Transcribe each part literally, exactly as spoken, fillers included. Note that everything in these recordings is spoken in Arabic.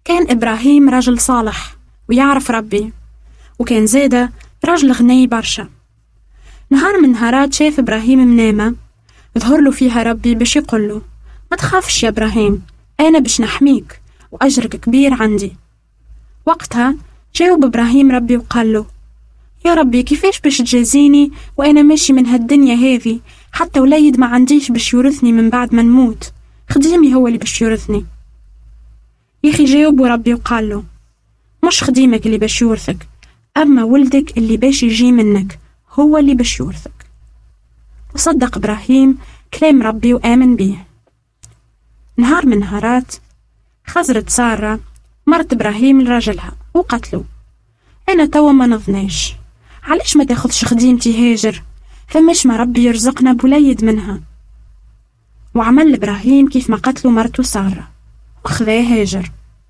كان إبراهيم رجل صالح ويعرف ربي، وكان زادة رجل غني برشا. نهار من نهارات شاف إبراهيم منامة ظهر له فيها ربي باش يقول له: ما تخافش يا إبراهيم، أنا باش نحميك وأجرك كبير عندي. وقتها جاوب إبراهيم ربي وقال له: يا ربي، كيفاش باش تجازيني وأنا ماشي من هالدنيا هذه، حتى وليد ما عنديش باش يورثني من بعد ما نموت، خديمي هو اللي باش يورثني. يخي جاوب ربي وقال له: مش خديمك اللي باش يورثك، أما ولدك اللي باش يجي منك هو اللي باش يورثك. وصدق إبراهيم كلام ربي وآمن بيه. نهار من نهارات خزرت سارة مرت إبراهيم لراجلها وقتلوا: أنا توا ما نظناش، علاش ما تاخذش خديمتي هاجر، فماش ما ربي يرزقنا بوليد منها. وعمل إبراهيم كيف ما قتلوا مرته سارة وخذاه هاجر.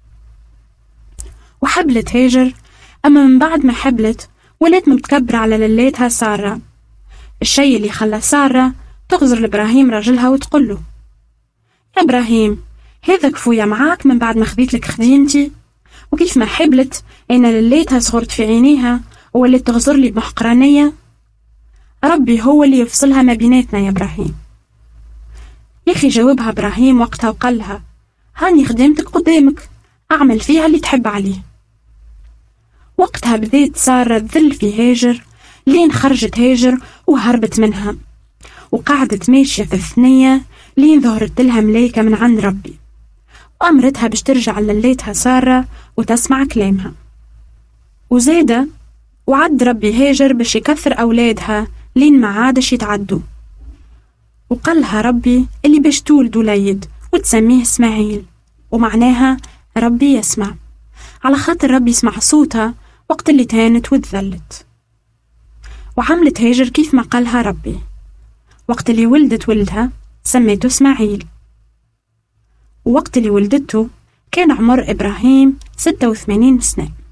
وحبلت هاجر، أما من بعد ما حبلت ولات متكبرة على لليتها سارة، الشيء اللي خلى سارة تغزر لإبراهيم راجلها وتقول له: يا إبراهيم، هذا كفويا معاك من بعد ما خذيت لك خديمتي، وكيف ما حبلت أنا لليتها صغرت في عينيها وولات تغزر لي بمحقرانية. ربي هو اللي يفصلها ما بيناتنا يا إبراهيم. يخي جاوبها إبراهيم وقتها وقالها: هاني خدمتك قدامك، أعمل فيها اللي تحب عليه. وقتها بديت سارة تذل في هاجر لين خرجت هاجر وهربت منها، وقعدت ماشية في الثنية لين ظهرت لها ملايكة من عند ربي وأمرتها باش ترجع لليتها سارة وتسمع كلامها. وزادة وعد ربي هاجر باش يكثر أولادها لين ما عادش يتعدوا، وقالها ربي اللي باش تولد وليد وتسميه إسماعيل، ومعناها ربي يسمع، على خاطر ربي يسمع صوتها وقت اللي تهانت وتذلت. وعملت هاجر كيف ما قالها ربي، وقت اللي ولدت ولدها سميته إسماعيل. ووقت اللي ولدته كان عمر إبراهيم ستة وثمانين سنة.